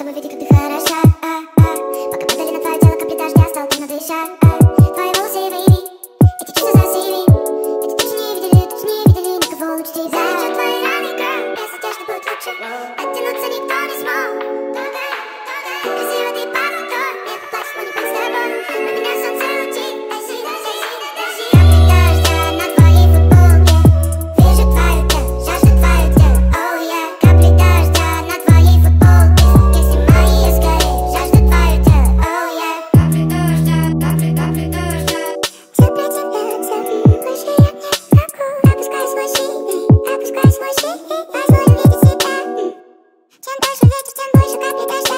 тобой видеть, как ты хороша. Пока падали на твое тело капли дождя, стал трудно дышать. Твои волосы и веви, эти чувства засили. Эти точно не видели никого лучше тебя. Залечу твои раны, girl, если тяжко будет лучше. Оттянуться никто не смог. Красиво ты под водой, мне поплачь, но не быть с тобой. На меня солнце лучит, капли дождя на твоей футболке. Вижу твое тело, жажду твое тело, oh yeah. Капли дождя на твоей футболке. Если мои скорее, жажду твое тело, oh yeah. Капли дождя, капли дождя. Теплее тебя, смотри, больше я не могу. Опускай свой щит, позволь увидеть себя. Чем дольше ветер, тем больше капли дождя.